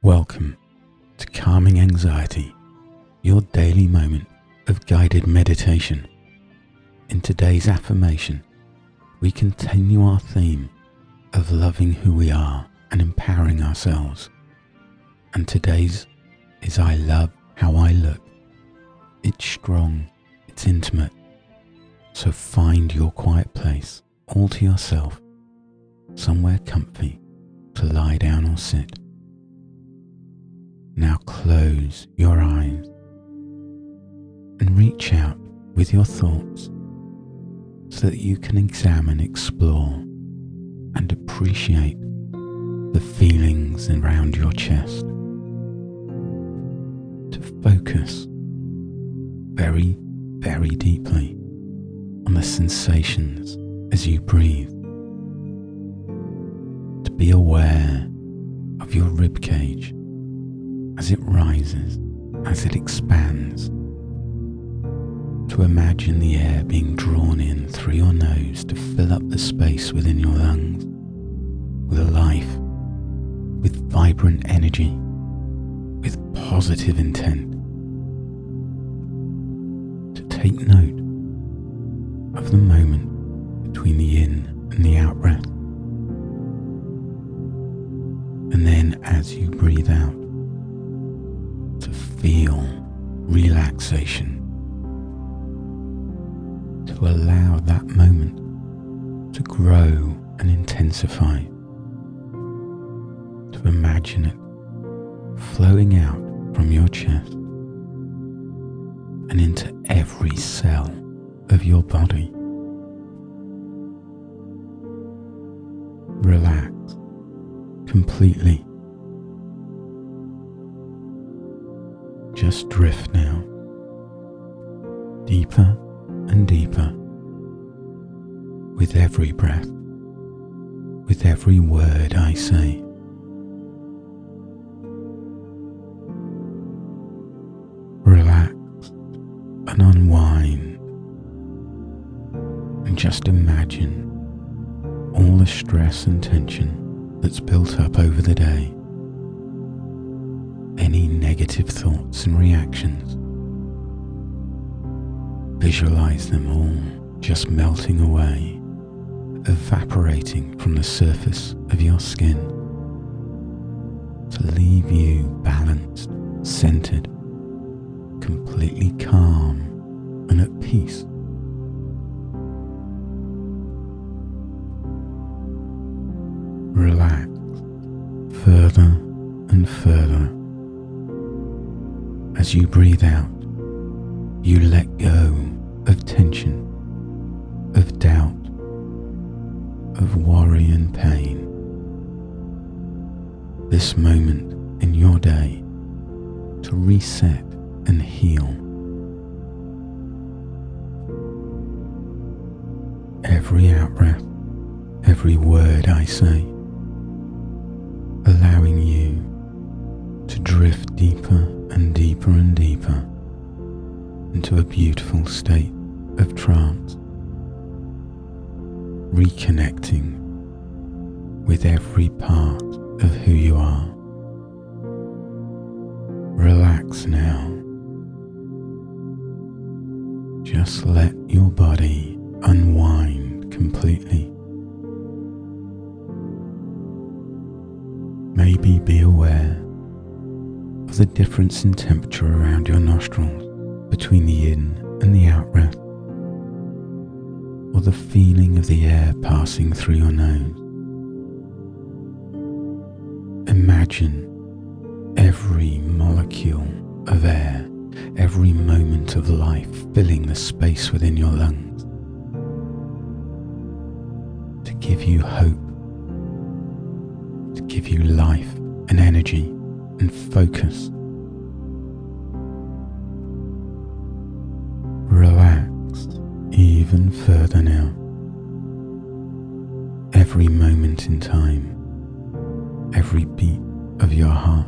Welcome to Calming Anxiety, your daily moment of guided meditation. In today's affirmation, we continue our theme of loving who we are and empowering ourselves. And today's is I love how I look. It's strong, it's intimate. So find your quiet place all to yourself, somewhere comfy to lie down or sit. Now close your eyes and reach out with your thoughts so that you can examine, explore, and appreciate the feelings around your chest. To focus very, very deeply on the sensations as you breathe. To be aware of your rib cage as it rises, as it expands. To imagine the air being drawn in through your nose to fill up the space within your lungs with life, with vibrant energy, with positive intent. To take note of the moment between the in and the out breath. And then as you breathe out, to feel relaxation. To allow that moment to grow and intensify. To imagine it flowing out from your chest and into every cell of your body. Relax completely. Just drift now, deeper and deeper, with every breath, with every word I say. Relax and unwind, and just imagine all the stress and tension that's built up over the day. Any negative thoughts and reactions. Visualize them all just melting away, evaporating from the surface of your skin to leave you balanced, centered, completely calm and at peace. Relax further and further. As you breathe out, you let go of tension, of doubt, of worry and pain. This moment in your day to reset and heal. Every out-breath, every word I say, allowing you to drift deeper and deeper and deeper into a beautiful state of trance, reconnecting with every part of who you are. Relax now. Just let your body unwind completely. Maybe be aware of the difference in temperature around your nostrils between the in and the out breath, or the feeling of the air passing through your nose. Imagine every molecule of air, every moment of life filling the space within your lungs to give you hope, to give you life and energy and focus. Relax even further now. Every moment in time, every beat of your heart,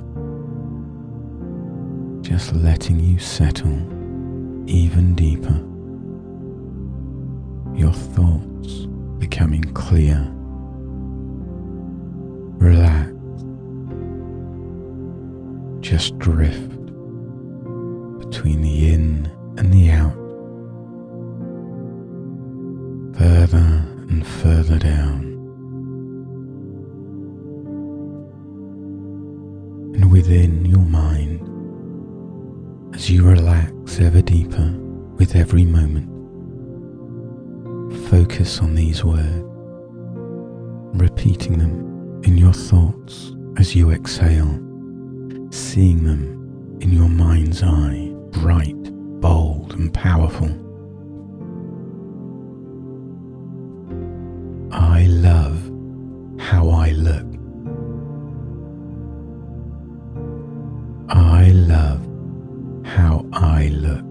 just letting you settle even deeper. Your thoughts becoming clear. Relax just drift between the in and the out, further and further down. And within your mind, as you relax ever deeper with every moment, focus on these words, repeating them in your thoughts as you exhale, seeing them in your mind's eye, bright, bold and powerful. I love how I look. I love how I look.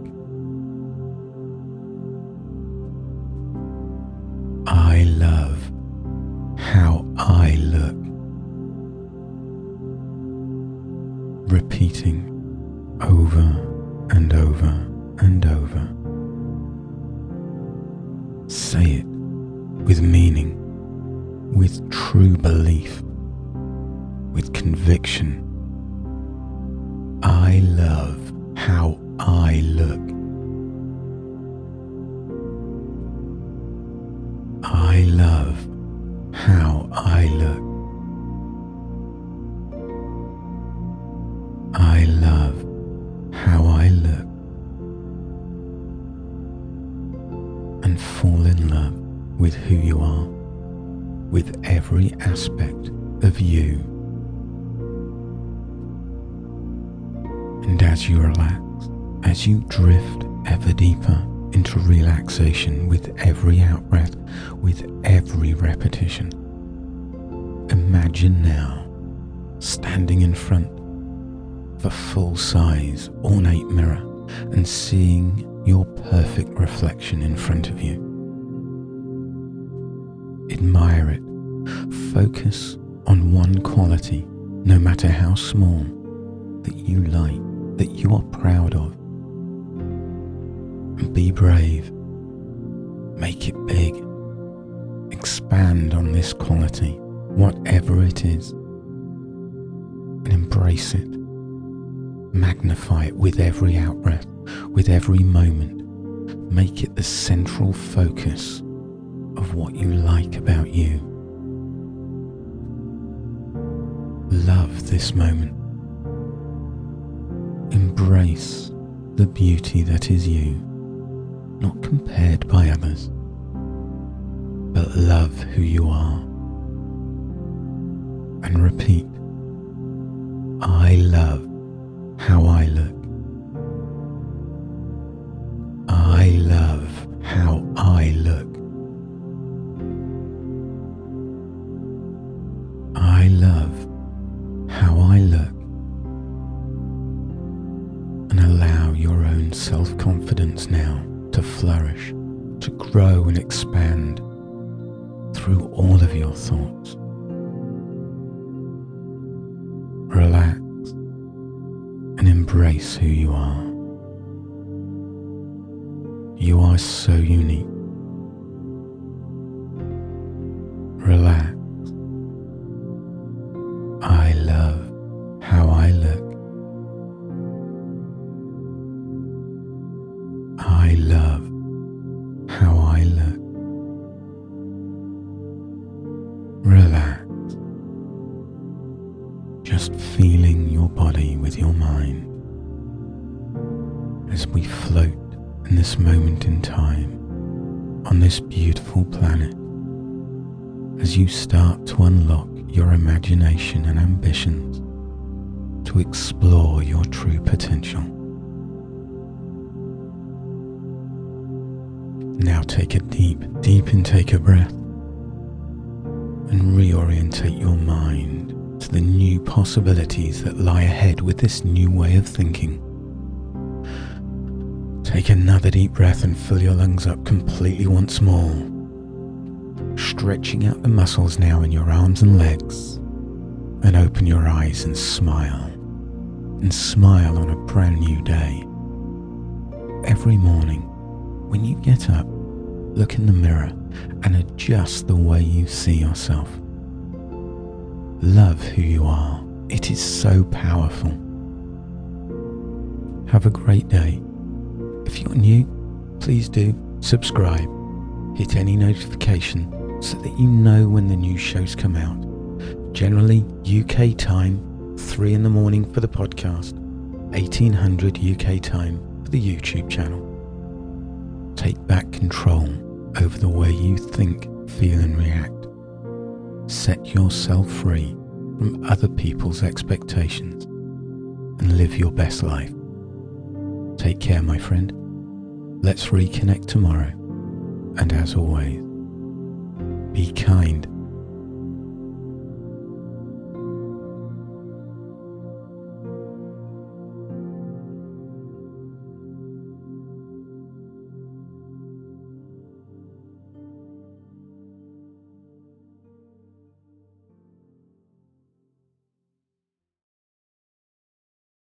I love how I look. Repeating over and over and over. Say it with meaning, with true belief, with conviction. I love how I look. I love how I look. I love how I look. And fall in love with who you are, with every aspect of you. And as you relax, as you drift ever deeper into relaxation with every out-breath, with every repetition, imagine now standing in front of a full-size, ornate mirror and seeing your perfect reflection in front of you. Admire it. Focus on one quality, no matter how small, that you like, that you are proud of. And be brave. Make it big. Expand on this quality, whatever it is, and embrace it. Magnify it with every out-breath, with every moment. Make it the central focus of what you like about you. Love this moment. Embrace the beauty that is you, not compared by others, but love who you are. And repeat, I love how I look. I love how I look. I love how I look. And allow your own self-confidence now to flourish, to grow and expand through all of your thoughts. Relax and embrace who you are. You are so unique. Relax. I love how I look. I love how I look. Relax. Just feeling your body with your mind as we float in this moment in time on this beautiful planet, as you start to unlock your imagination and ambitions to explore your true potential. Now take a deep intake of breath and reorientate your mind to the new possibilities that lie ahead with this new way of thinking. Take another deep breath and fill your lungs up completely once more, stretching out the muscles now in your arms and legs, and open your eyes and smile on a brand new day. Every morning when you get up, look in the mirror and adjust the way you see yourself. Love who you are. It is so powerful. Have a great day. If you're new, please do subscribe. Hit any notification so that you know when the new shows come out. Generally UK time, 3 in the morning for the podcast, 1800 UK time for the YouTube channel. Take back control over the way you think, feel and react. Set yourself free from other people's expectations and live your best life. Take care, my friend. Let's reconnect tomorrow. And as always, be kind